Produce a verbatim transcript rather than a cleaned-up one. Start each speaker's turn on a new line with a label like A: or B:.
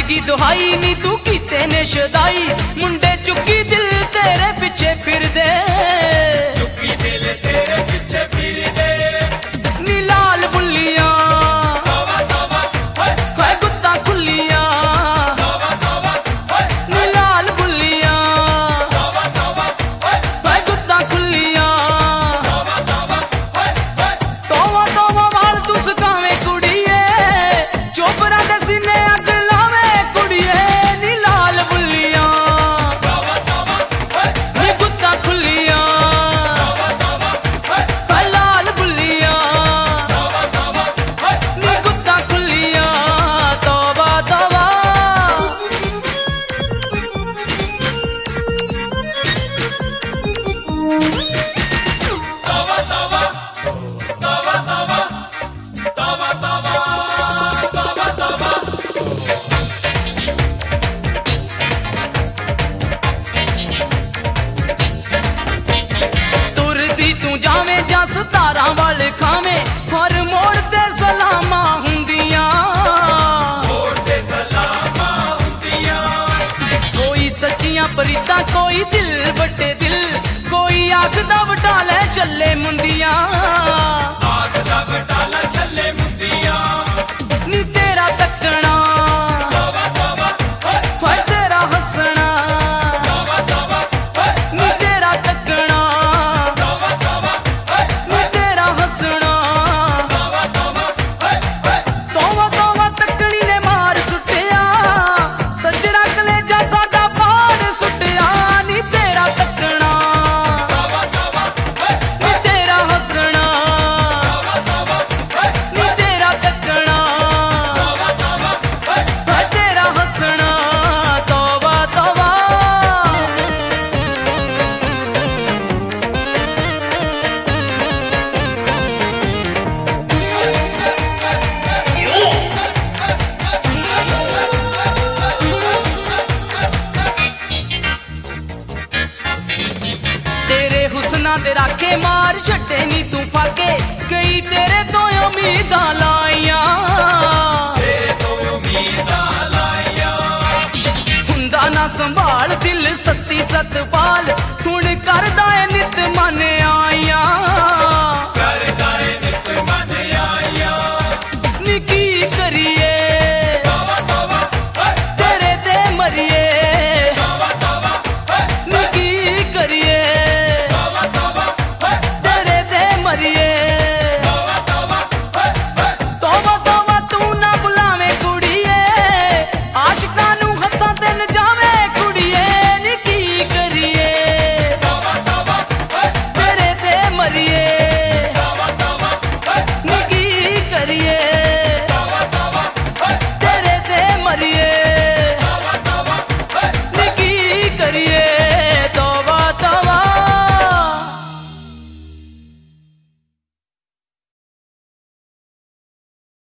A: लगी दुहाई नी तू कीते ने शदाई मुंडे चुकी दिल तेरे पीछे फिर दे
B: चुकी दिल तेरे पीछे फिर दे
A: नी लाल बुल्लियां
B: तौबा तौबा होए
A: है गुत्ता खुल्लियां
B: तौबा तौबा होए
A: नी लाल बुल्लियां
B: तौबा तौबा होए
A: है गुत्ता खुल्लियां
B: तौबा तौबा होए होए
A: तौबा तौबा वाल तू सकावे कुड़िए चोपरा दे सीने अग लावे कुड़िए नी लाल बुल्लियां
B: तौबा तौबा होए
A: नी गुत्ता खुल्लियां
B: तौबा तौबा होए
A: है लाल बुल्लियां
B: तौबा तौबा होए
A: नी गुत्ता खुल्लियां तौबा तौबा
B: तौबा तौबा तौबा तौबा तौबा तौबा तौबा तौबा
A: तुरदी तू जावे जा सतारा वाले खावे हर मोड़ ते सलामा हुंदियां
B: मोड़ ते सलामा हुंदियां
A: कोई सच्चियां परीता कोई दिल बटे दिल कोई आखदा वटाले चले मुंदियां
B: आग दा बटाला छल्ले मुंदियां
A: नी तेरा तकना
B: तौबा तौबा होए
A: है तेरा हंसना
B: तौबा तौबा होए
A: नी तेरा तकना
B: तौबा तौबा होए
A: नी तेरा हंसना
B: तौबा तौबा होए होए
A: तौबा तौबा तकड़ी ने मार सुटिया सजरा कलेजा साडा फाड़ सुटिया नी तेरा तकना
B: तौबा तौबा होए
A: नी तेरा हंसना
B: तौबा तौबा होए
A: नी तेरा तकना
B: तौबा तौबा होए
A: है तेरा हंसना तौबा तौबा तेरे हुस्ना दे राखे मार छड्डे नी तू फाके कई तेरे तो उम्मीदां लाइयां
B: तेरे तो उम्मीदां लाइयां
A: हुंदा ना संभाल दिल सत्ती सतपाल हुण करदा ए नित मन